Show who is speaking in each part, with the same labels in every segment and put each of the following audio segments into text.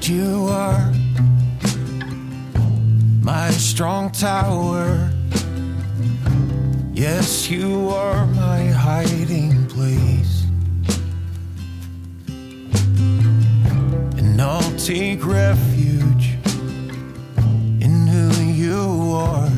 Speaker 1: you are my strong tower. Yes, you are my hiding place. And I'll take refuge in who you are.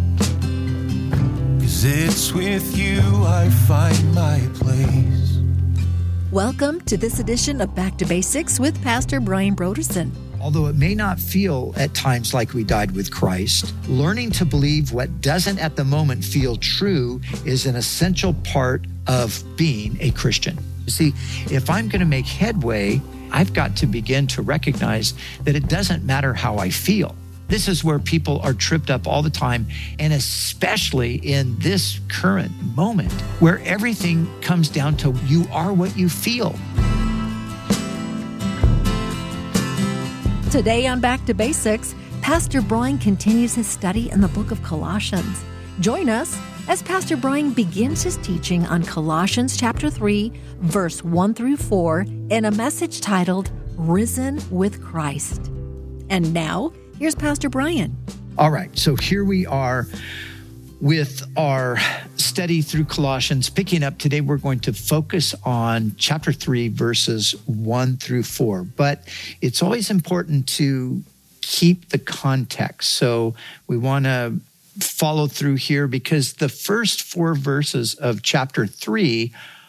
Speaker 1: 'Cause it's with you I find my place.
Speaker 2: Welcome to this edition of Back to Basics with Pastor Brian Brodersen.
Speaker 3: Although it may not feel at times like we died with Christ, learning to believe what doesn't at the moment feel true is an essential part of being a Christian. You see, if I'm going to make headway, I've got to begin to recognize that it doesn't matter how I feel. This is where people are tripped up all the time, and especially in this current moment where everything comes down to you are what you feel.
Speaker 2: Today on Back to Basics, Pastor Brian continues his study in the book of Colossians. Join us as Pastor Brian begins his teaching on Colossians chapter 3, verse 1 through 4, in a message titled, Risen with Christ. And now, here's Pastor Brian.
Speaker 3: All right, so here we are with our study through Colossians. Picking up today, we're going to focus on chapter 3, verses 1 through 4. But it's always important to keep the context. So we want to follow through here because the first 4 verses of chapter 3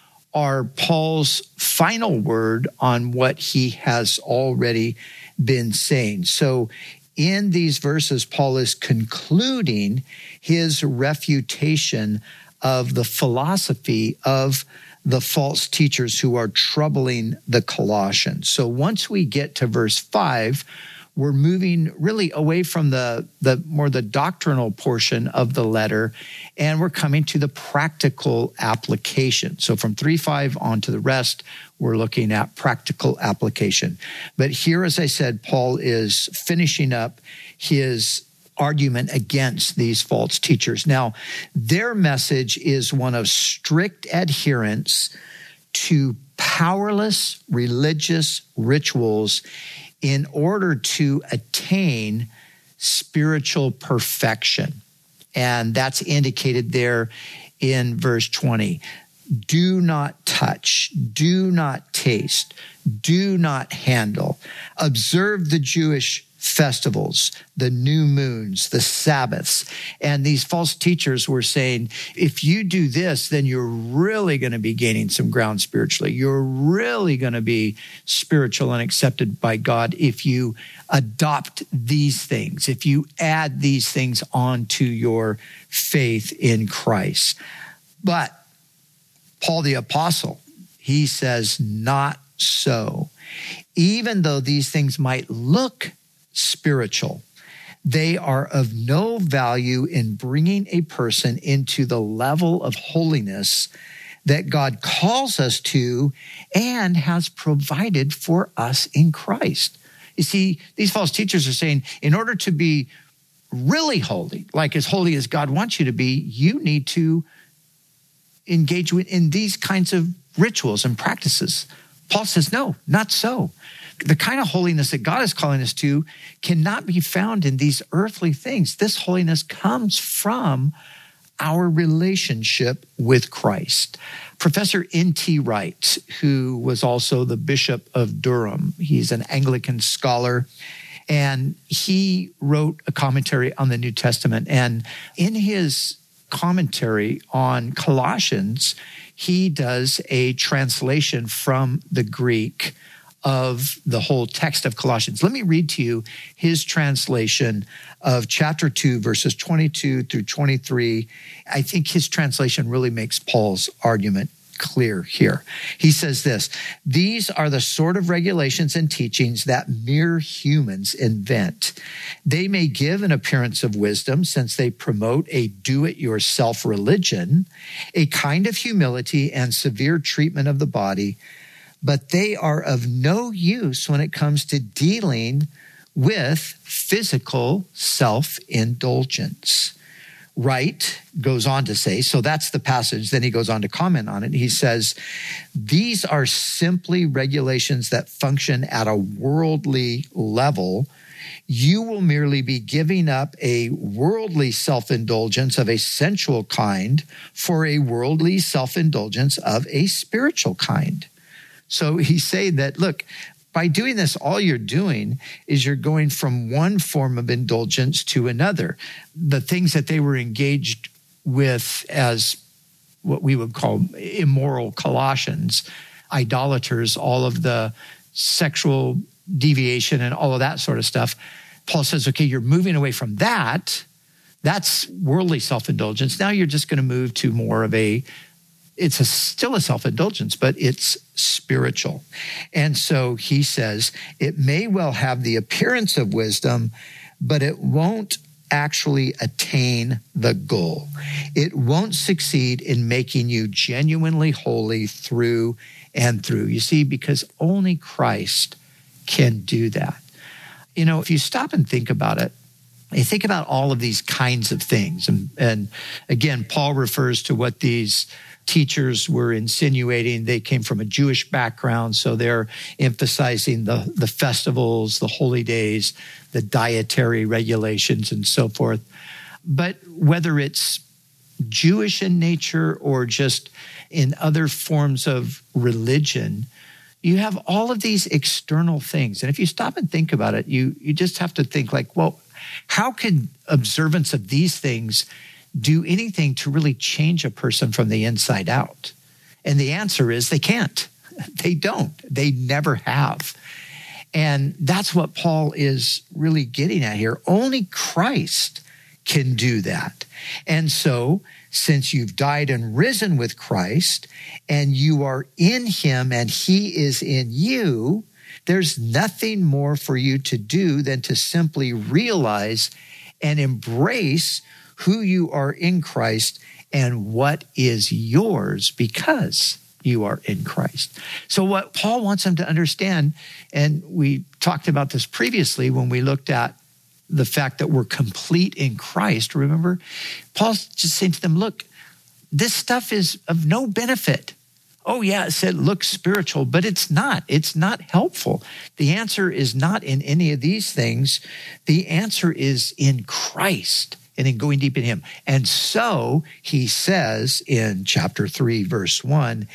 Speaker 3: are Paul's final word on what he has already been saying. So in these verses, Paul is concluding his refutation of the philosophy of the false teachers who are troubling the Colossians. So once we get to verse 5, we're moving really away from the more the doctrinal portion of the letter, and we're coming to the practical application. So from 3:5 on to the rest, we're looking at practical application. But here, as I said, Paul is finishing up his argument against these false teachers. Now, their message is one of strict adherence to powerless religious rituals in order to attain spiritual perfection. And that's indicated there in verse 20. Do not touch, do not taste, do not handle. Observe the Jewish festivals, the new moons, the Sabbaths. And these false teachers were saying, if you do this, then you're really going to be gaining some ground spiritually. You're really going to be spiritual and accepted by God if you adopt these things, if you add these things onto your faith in Christ. But Paul the Apostle, he says, not so. Even though these things might look spiritual, they are of no value in bringing a person into the level of holiness that God calls us to and has provided for us in Christ. You see, these false teachers are saying, in order to be really holy, like as holy as God wants you to be, you need to engage in these kinds of rituals and practices. Paul says, no, not so. The kind of holiness that God is calling us to cannot be found in these earthly things. This holiness comes from our relationship with Christ. Professor N.T. Wright, who was also the Bishop of Durham, he's an Anglican scholar, and he wrote a commentary on the New Testament. And in his commentary on Colossians, he does a translation from the Greek of the whole text of Colossians. Let me read to you his translation of chapter 2, verses 22 through 23. I think his translation really makes Paul's argument clear here. He says this: these are the sort of regulations and teachings that mere humans invent. They may give an appearance of wisdom since they promote a do-it-yourself religion, a kind of humility and severe treatment of the body, but they are of no use when it comes to dealing with physical self-indulgence. Wright goes on to say, so that's the passage. Then he goes on to comment on it. He says, these are simply regulations that function at a worldly level. You will merely be giving up a worldly self-indulgence of a sensual kind for a worldly self-indulgence of a spiritual kind. So he's saying that, look, by doing this, all you're doing is you're going from one form of indulgence to another. The things that they were engaged with as what we would call immoral Colossians, idolaters, all of the sexual deviation and all of that sort of stuff. Paul says, okay, you're moving away from that. That's worldly self-indulgence. Now you're just going to move to more of still a self-indulgence, but it's spiritual. And so he says, it may well have the appearance of wisdom, but it won't actually attain the goal. It won't succeed in making you genuinely holy through and through. You see, because only Christ can do that. You know, if you stop and think about it, you think about all of these kinds of things. And again, Paul refers to what these teachers were insinuating. They came from a Jewish background, so they're emphasizing the festivals, the holy days, the dietary regulations, and so forth. But whether it's Jewish in nature or just in other forms of religion, you have all of these external things. And if you stop and think about it, you just have to think like, well, how can observance of these things do anything to really change a person from the inside out? And the answer is they can't. They don't. They never have. And that's what Paul is really getting at here. Only Christ can do that. And so, since you've died and risen with Christ, and you are in him and he is in you, there's nothing more for you to do than to simply realize and embrace who you are in Christ and what is yours because you are in Christ. So what Paul wants them to understand, and we talked about this previously when we looked at the fact that we're complete in Christ, remember? Paul's just saying to them, look, this stuff is of no benefit. Oh yeah, it said look spiritual, but it's not. It's not helpful. The answer is not in any of these things. The answer is in Christ and in going deep in him. And so he says in chapter 3, verse 1,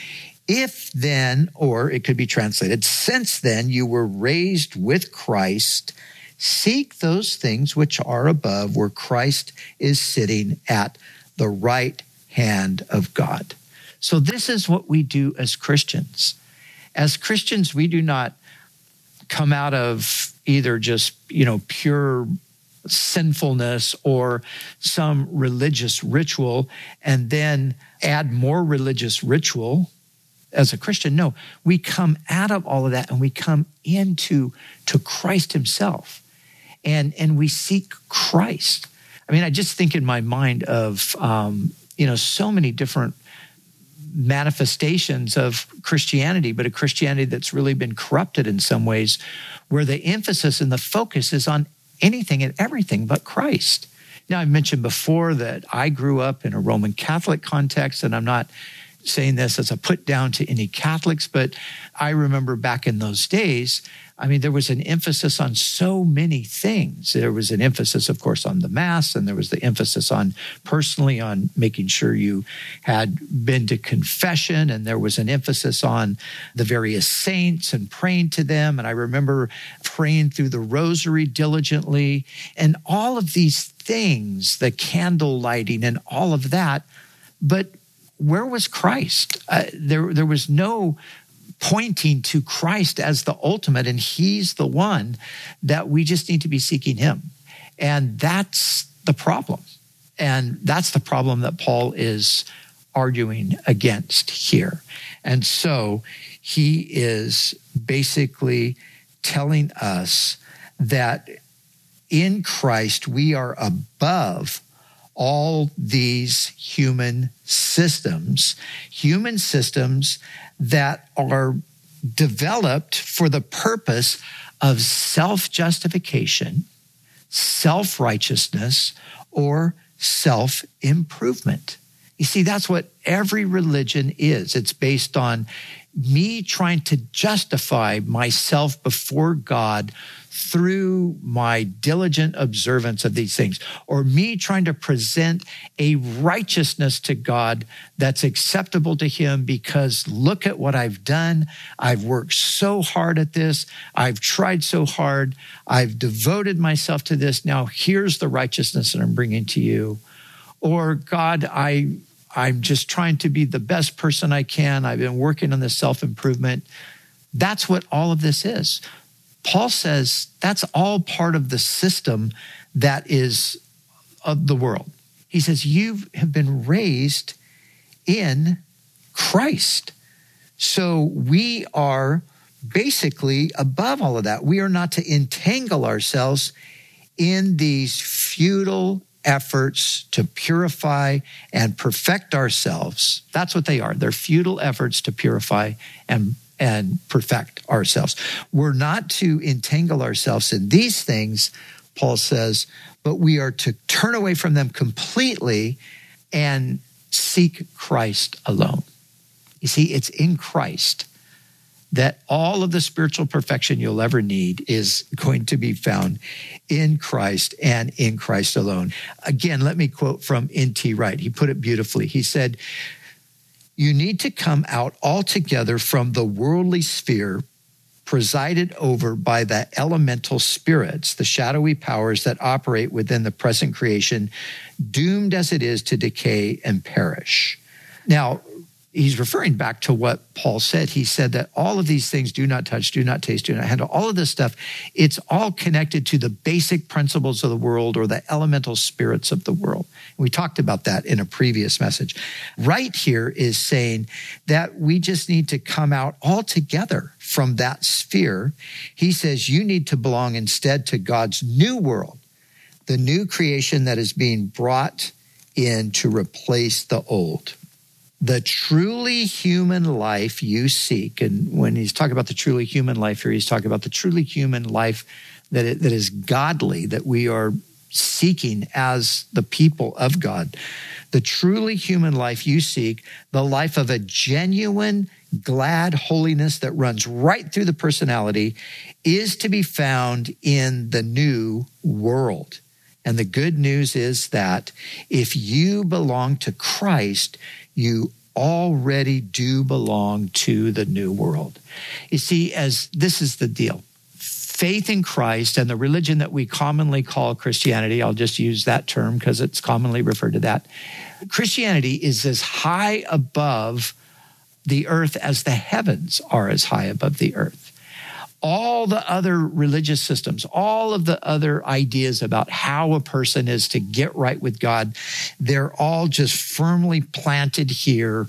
Speaker 3: if then, or it could be translated, since then you were raised with Christ, seek those things which are above where Christ is sitting at the right hand of God. So this is what we do as Christians. As Christians, we do not come out of either just, pure sinfulness or some religious ritual and then add more religious ritual as a Christian. No, we come out of all of that and we come into Christ himself and we seek Christ. I mean, I just think in my mind of, so many different manifestations of Christianity, but a Christianity that's really been corrupted in some ways, where the emphasis and the focus is on anything and everything but Christ. Now, I've mentioned before that I grew up in a Roman Catholic context, and I'm not saying this as a put down to any Catholics, but I remember back in those days, there was an emphasis on so many things. There was an emphasis, of course, on the Mass, and there was the emphasis on personally on making sure you had been to confession, and there was an emphasis on the various saints and praying to them. And I remember praying through the rosary diligently, and all of these things, the candle lighting and all of that. But where was Christ? There was no pointing to Christ as the ultimate, and he's the one that we just need to be seeking him. And that's the problem. And that's the problem that Paul is arguing against here. And so he is basically telling us that in Christ we are above all these human systems that are developed for the purpose of self-justification, self-righteousness, or self-improvement. You see, that's what every religion is. It's based on me trying to justify myself before God through my diligent observance of these things, or me trying to present a righteousness to God that's acceptable to him because look at what I've done. I've worked so hard at this. I've tried so hard. I've devoted myself to this. Now here's the righteousness that I'm bringing to you. Or God, I'm just trying to be the best person I can. I've been working on this self-improvement. That's what all of this is. Paul says that's all part of the system that is of the world. He says, you have been raised in Christ. So we are basically above all of that. We are not to entangle ourselves in these futile efforts to purify and perfect ourselves. That's what they are. They're futile efforts to purify and perfect ourselves. We're not to entangle ourselves in these things, Paul says, but we are to turn away from them completely and seek Christ alone. You see, it's in Christ that all of the spiritual perfection you'll ever need is going to be found in Christ and in Christ alone. Again, let me quote from N.T. Wright. He put it beautifully. He said, you need to come out altogether from the worldly sphere presided over by the elemental spirits, the shadowy powers that operate within the present creation, doomed as it is to decay and perish. Now, he's referring back to what Paul said. He said that all of these things, do not touch, do not taste, do not handle, all of this stuff, it's all connected to the basic principles of the world or the elemental spirits of the world. We talked about that in a previous message. Right here is saying that we just need to come out altogether from that sphere. He says you need to belong instead to God's new world, the new creation that is being brought in to replace the old. The truly human life you seek, and when he's talking about the truly human life here, he's talking about the truly human life that is godly, that we are seeking as the people of God. The truly human life you seek, the life of a genuine, glad holiness that runs right through the personality, is to be found in the new world. And the good news is that if you belong to Christ, you already do belong to the new world. You see, as this is the deal. Faith in Christ and the religion that we commonly call Christianity, I'll just use that term because it's commonly referred to that. Christianity is as high above the earth as the heavens are as high above the earth. All the other religious systems, all of the other ideas about how a person is to get right with God, they're all just firmly planted here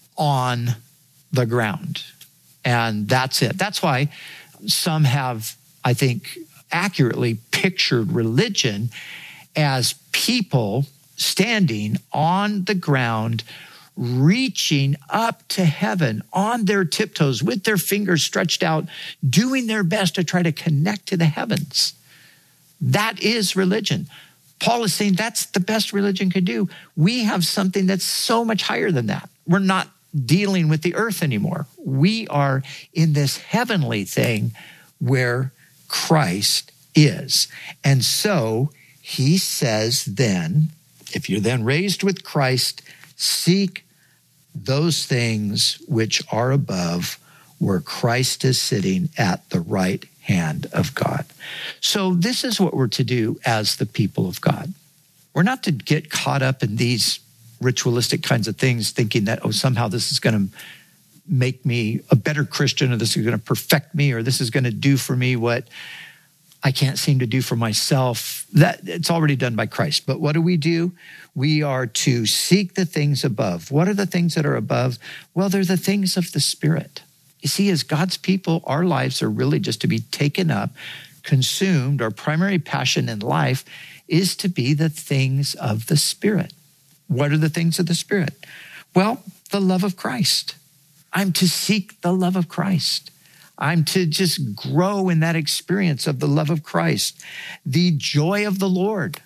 Speaker 3: on the ground. And that's it. That's why some have, I think, accurately pictured religion as people standing on the ground, reaching up to heaven on their tiptoes with their fingers stretched out, doing their best to try to connect to the heavens. That is religion. Paul is saying that's the best religion could do. We have something that's so much higher than that. We're not dealing with the earth anymore. We are in this heavenly thing where Christ is. And so he says then, if you're then raised with Christ, seek those things which are above, where Christ is sitting at the right hand of God. So this is what we're to do as the people of God. We're not to get caught up in these ritualistic kinds of things, thinking that, oh, somehow this is going to make me a better Christian, or this is going to perfect me, or this is going to do for me what I can't seem to do for myself. That it's already done by Christ. But what do? We are to seek the things above. What are the things that are above? Well, they're the things of the Spirit. You see, as God's people, our lives are really just to be taken up, consumed. Our primary passion in life is to be the things of the Spirit. What are the things of the Spirit? Well, the love of Christ. I'm to seek the love of Christ. I'm to just grow in that experience of the love of Christ, the joy of the Lord.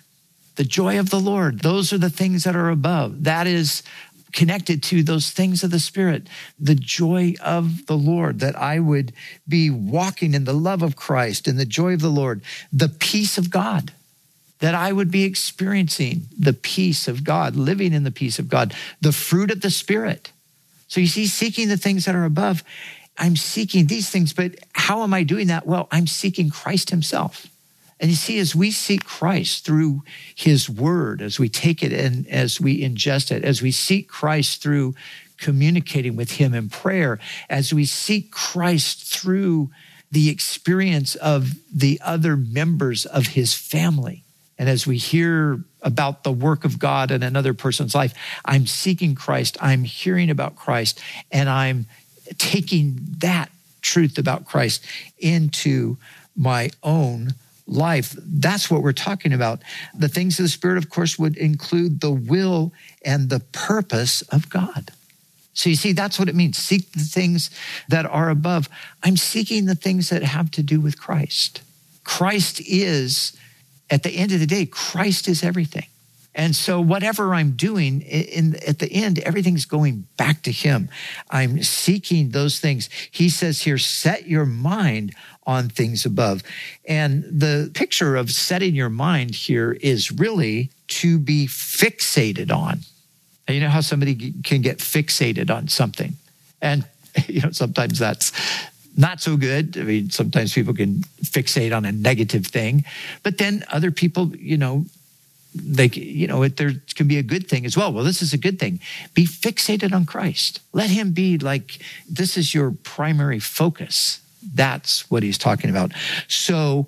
Speaker 3: The joy of the Lord. Those are the things that are above. That is connected to those things of the Spirit. The joy of the Lord, that I would be walking in the love of Christ, in the joy of the Lord. The peace of God, that I would be experiencing the peace of God, living in the peace of God. The fruit of the Spirit. So you see, seeking the things that are above. I'm seeking these things, but how am I doing that? Well, I'm seeking Christ himself. And you see, as we seek Christ through his word, as we take it and as we ingest it, as we seek Christ through communicating with him in prayer, as we seek Christ through the experience of the other members of his family, and as we hear about the work of God in another person's life, I'm seeking Christ, I'm hearing about Christ, and I'm taking that truth about Christ into my own life. That's what we're talking about. The things of the Spirit, of course, would include the will and the purpose of God. So you see, that's what it means. Seek the things that are above. I'm seeking the things that have to do with Christ. Christ is, at the end of the day, Christ is everything. And so whatever I'm doing, at the end, everything's going back to him. I'm seeking those things. He says here, set your mind on things above. And the picture of setting your mind here is really to be fixated on. And you know how somebody can get fixated on something? And sometimes that's not so good. I mean, sometimes people can fixate on a negative thing, but then other people, there can be a good thing as well. Well, this is a good thing. Be fixated on Christ. Let him be like, this is your primary focus. That's what he's talking about. So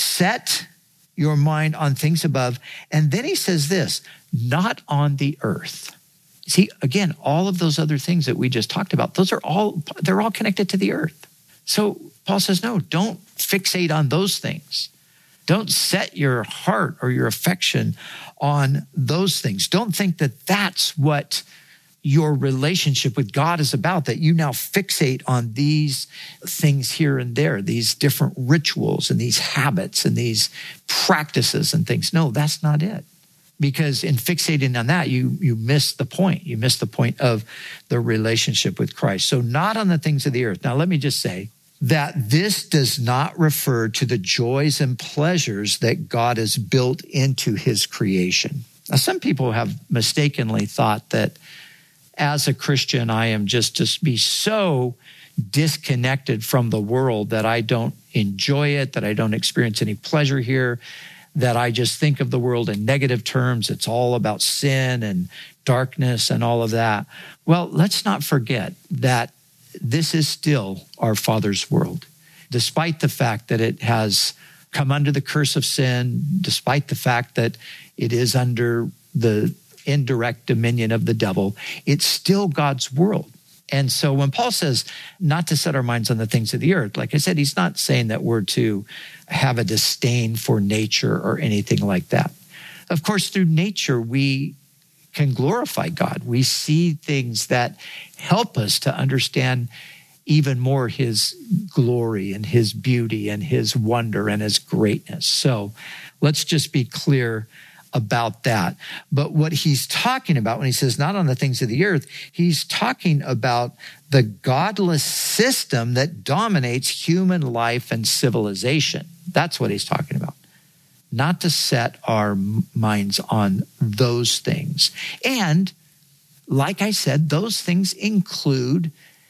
Speaker 3: set your mind on things above. And then he says this, not on the earth. See, again, all of those other things that we just talked about, they're all connected to the earth. So Paul says, no, don't fixate on those things. Don't set your heart or your affection on those things. Don't think that that's what your relationship with God is about, that you now fixate on these things here and there, these different rituals and these habits and these practices and things. No, that's not it. Because in fixating on that, you miss the point. You miss the point of the relationship with Christ. So not on the things of the earth. Now, let me just say that this does not refer to the joys and pleasures that God has built into his creation. Now, some people have mistakenly thought that as a Christian, I am just to be so disconnected from the world that I don't enjoy it, that I don't experience any pleasure here, that I just think of the world in negative terms. It's all about sin and darkness and all of that. Well, let's not forget that this is still our Father's world, despite the fact that it has come under the curse of sin, despite the fact that it is under the indirect dominion of the devil, it's still God's world. And so when Paul says not to set our minds on the things of the earth, like I said, he's not saying that we're to have a disdain for nature or anything like that. Of course, through nature, we can glorify God. We see things that help us to understand even more his glory and his beauty and his wonder and his greatness. So let's just be clear about that. But what he's talking about when he says not on the things of the earth, he's talking about the godless system that dominates human life and civilization. That's what he's talking about. Not to set our minds on those things. And like I said, those things include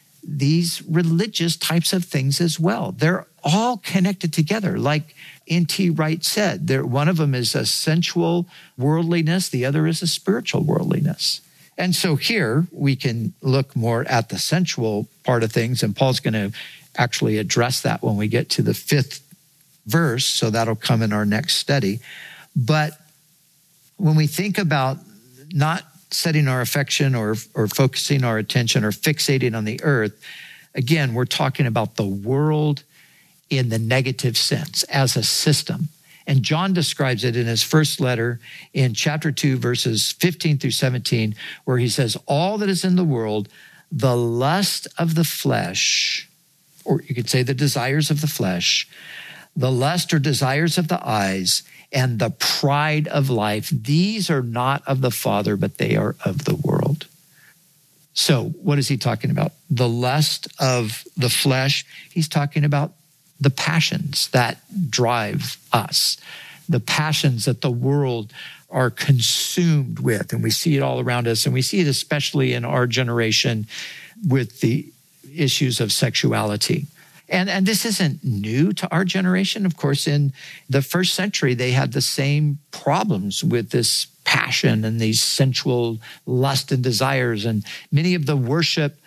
Speaker 3: these religious types of things as well. They're all connected together. Like N.T. Wright said, one of them is a sensual worldliness, the other is a spiritual worldliness. And so here we can look more at the sensual part of things, and Paul's going to actually address that when we get to the 5th verse, so that'll come in our next study. But when we think about not setting our affection or focusing our attention or fixating on the earth, again, we're talking about the world in the negative sense as a system. And John describes it in his first letter in chapter 2, verses 15 through 17, where he says, all that is in the world, the lust of the flesh, or you could say the desires of the flesh, the lust or desires of the eyes, and the pride of life. These are not of the Father, but they are of the world. So what is he talking about? The lust of the flesh. He's talking about the passions that drive us, the passions that the world are consumed with. And we see it all around us. And we see it especially in our generation with the issues of sexuality. And this isn't new to our generation. Of course, in the first century, they had the same problems with this passion and these sensual lust and desires. And many of the worship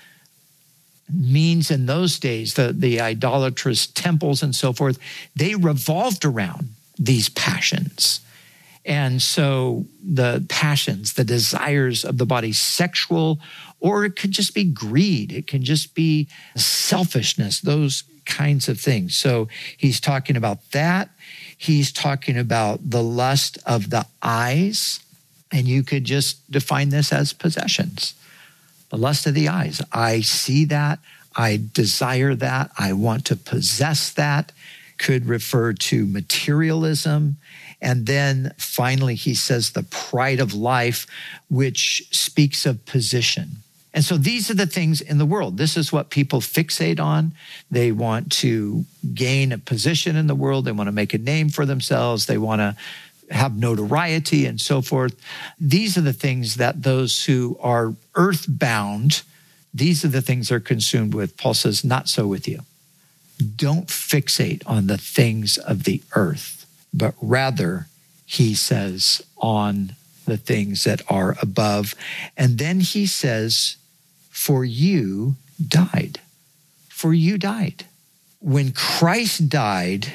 Speaker 3: means in those days, the idolatrous temples and so forth, they revolved around these passions. And so the passions, the desires of the body, sexual, or it could just be greed. It can just be selfishness, those kinds of things. So he's talking about that. He's talking about the lust of the eyes. And you could just define this as possessions. The lust of the eyes. I see that. I desire that. I want to possess that. Could refer to materialism. And then finally, he says the pride of life, which speaks of position. And so these are the things in the world. This is what people fixate on. They want to gain a position in the world. They want to make a name for themselves. They want to have notoriety and so forth. These are the things that those who are earthbound, these are the things they're consumed with. Paul says, not so with you. Don't fixate on the things of the earth, but rather, he says, on the things that are above. And then he says, for you died. For you died. When Christ died,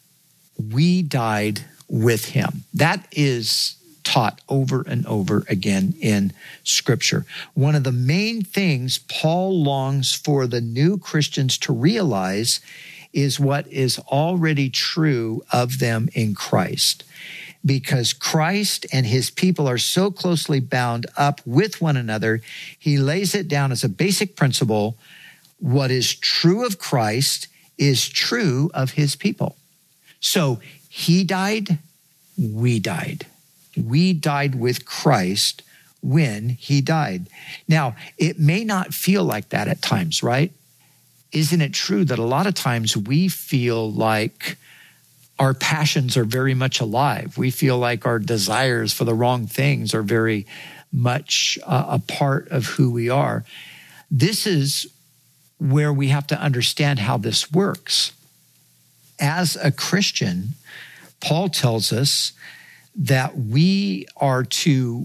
Speaker 3: we died with him. That is taught over and over again in Scripture. One of the main things Paul longs for the new Christians to realize is what is already true of them in Christ. Because Christ and his people are so closely bound up with one another, he lays it down as a basic principle. What is true of Christ is true of his people. So he died, we died. We died with Christ when he died. Now, it may not feel like that at times, right? Isn't it true that a lot of times we feel like our passions are very much alive? We feel like our desires for the wrong things are very much a part of who we are. This is where we have to understand how this works. As a Christian, Paul tells us that we are to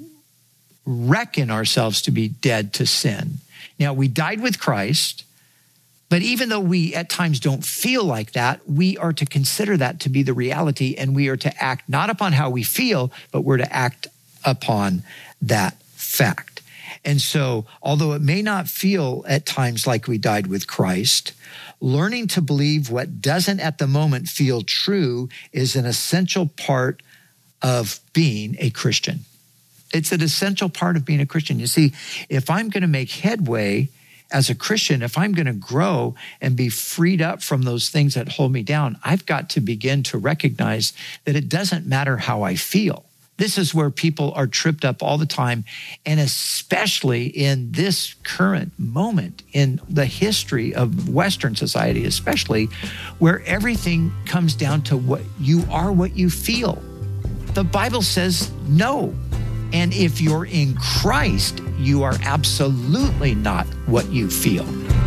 Speaker 3: reckon ourselves to be dead to sin. Now, we died with Christ, but even though we at times don't feel like that, we are to consider that to be the reality, and we are to act not upon how we feel, but we're to act upon that fact. And so, although it may not feel at times like we died with Christ, learning to believe what doesn't at the moment feel true is an essential part of being a Christian. It's an essential part of being a Christian. You see, if I'm going to make headway as a Christian, if I'm going to grow and be freed up from those things that hold me down, I've got to begin to recognize that it doesn't matter how I feel. This is where people are tripped up all the time, and especially in this current moment in the history of Western society, especially where everything comes down to what you feel. The Bible says no. And if you're in Christ, you are absolutely not what you feel.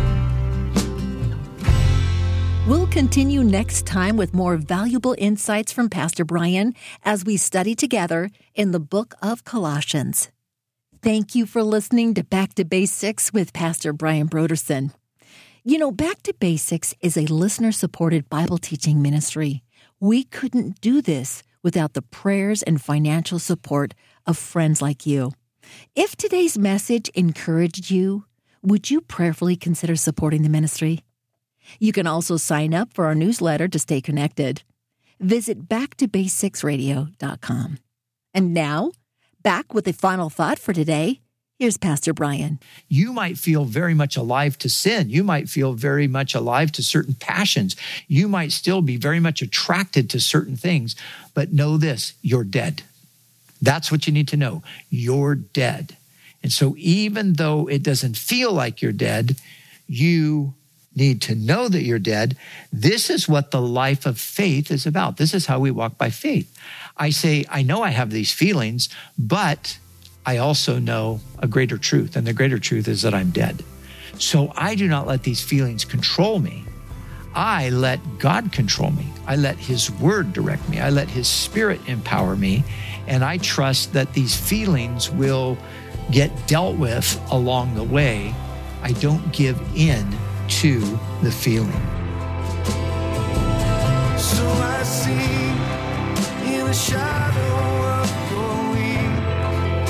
Speaker 2: We'll continue next time with more valuable insights from Pastor Brian as we study together in the book of Colossians. Thank you for listening to Back to Basics with Pastor Brian Brodersen. You know, Back to Basics is a listener-supported Bible teaching ministry. We couldn't do this without the prayers and financial support of friends like you. If today's message encouraged you, would you prayerfully consider supporting the ministry? You can also sign up for our newsletter to stay connected. Visit backtobasicsradio.com. And now, back with the final thought for today, Here's Pastor Brian.
Speaker 3: You might feel very much alive to sin. You might feel very much alive to certain passions. You might still be very much attracted to certain things. But know this, you're dead. That's what you need to know. You're dead. And so even though it doesn't feel like you're dead, you need to know that you're dead. This is what the life of faith is about. This is how we walk by faith. I say, I know I have these feelings, but I also know a greater truth, and the greater truth is that I'm dead. So I do not let these feelings control me. I let God control me. I let His Word direct me. I let His Spirit empower me, and I trust that these feelings will get dealt with along the way. I don't give in to the feeling.
Speaker 1: So I see in the shadow of your wings,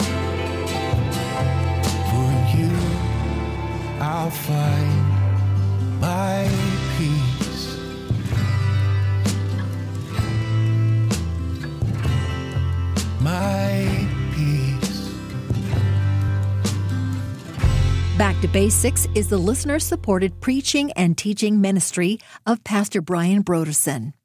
Speaker 1: for you I'll find my peace. My peace.
Speaker 2: Back to Basics is the listener-supported preaching and teaching ministry of Pastor Brian Brodersen.